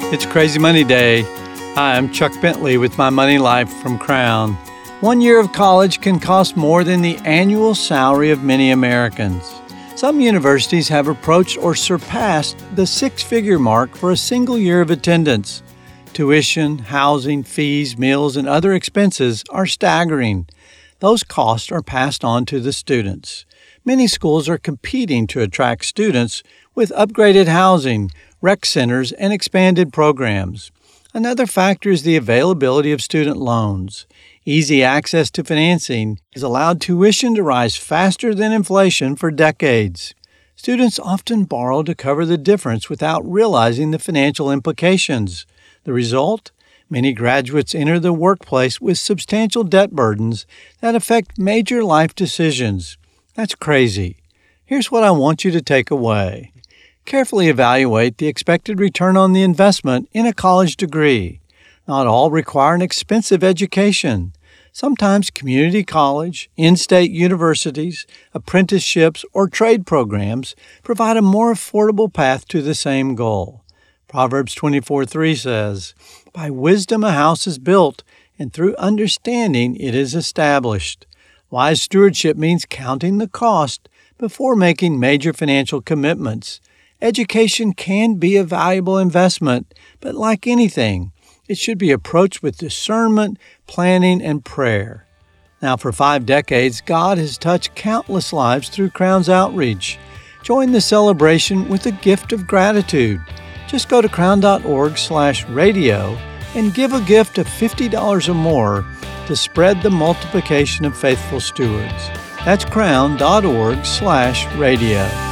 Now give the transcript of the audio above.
It's Crazy Money Day. Hi, I'm Chuck Bentley with My Money Life from Crown. 1 year of college can cost more than the annual salary of many Americans. Some universities have approached or surpassed the six-figure mark for a single year of attendance. Tuition, housing, fees, meals, and other expenses are staggering. Those costs are passed on to the students. Many schools are competing to attract students with upgraded housing, rec centers, and expanded programs. Another factor is the availability of student loans. Easy access to financing has allowed tuition to rise faster than inflation for decades. Students often borrow to cover the difference without realizing the financial implications. The result? Many graduates enter the workplace with substantial debt burdens that affect major life decisions. That's crazy. Here's what I want you to take away. Carefully evaluate the expected return on the investment in a college degree. Not all require an expensive education. Sometimes community college, in-state universities, apprenticeships, or trade programs provide a more affordable path to the same goal. Proverbs 24:3 says, "By wisdom a house is built, and through understanding it is established." Wise stewardship means counting the cost before making major financial commitments. Education can be a valuable investment, but like anything, it should be approached with discernment, planning, and prayer. Now, for 5 decades, God has touched countless lives through Crown's outreach. Join the celebration with a gift of gratitude. Just go to crown.org/radio and give a gift of $50 or more to spread the multiplication of faithful stewards. That's crown.org/radio.